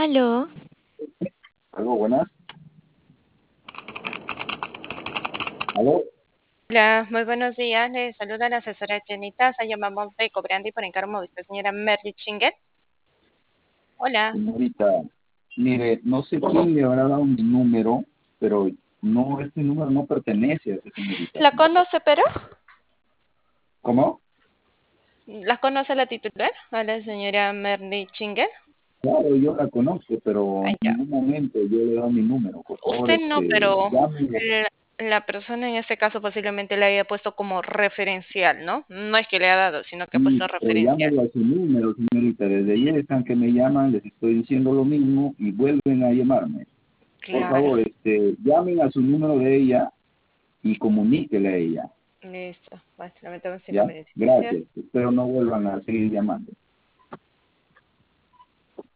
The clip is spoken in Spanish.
Aló, Aló, buenas. Aló. Hola, muy buenos días. Le saluda la asesora Jenita. Llamamos de Cobrandi por encargo de usted, señora Merly Chinguet. Hola. Señorita, mire, no sé quién le habrá dado mi número, pero no, este número no pertenece a esa señorita. ¿La conoce, pero? ¿Cómo? ¿La conoce la titular? A la señora Merly Chinguet. Claro, yo la conozco, pero Ah, en ya. ningún momento yo le he dado mi número. Por favor, Usted no, pero llámeme. la persona en este caso posiblemente le haya puesto como referencial, ¿no? No es que le ha dado, sino que ha puesto Sí, pero referencial. llámelo a su número, señorita. Desde ayer están que me llaman, les estoy diciendo lo mismo y vuelven a llamarme. Por Claro. favor, llamen a su número de ella y comuníquele a ella. Listo. Básicamente un 5 ¿Ya? minutos. Gracias. Gracias. Espero no vuelvan a seguir llamando.